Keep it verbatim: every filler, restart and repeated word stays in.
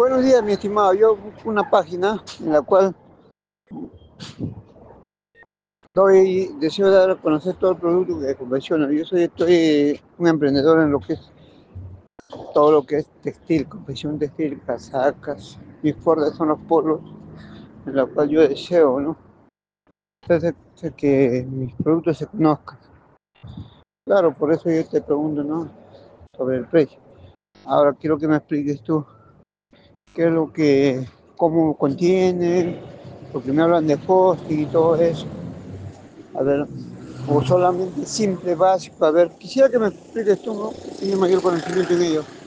Buenos días, mi estimado. Yo busco una página en la cual doy, deseo dar a conocer todo el producto que confecciono. Yo soy estoy un emprendedor en lo que es todo lo que es textil, confección textil, casacas. Mis fuertes son los polos, en la cual yo deseo, ¿no? Entonces, que mis productos se conozcan. Claro, por eso yo te pregunto, ¿no? Sobre el precio. Ahora quiero que me expliques tú qué es lo que, cómo contiene, porque me hablan de hosting y todo eso. A ver, o solamente simple, básico. A ver, quisiera que me expliques tú, ¿no? Que tienes mayor conocimiento en ello.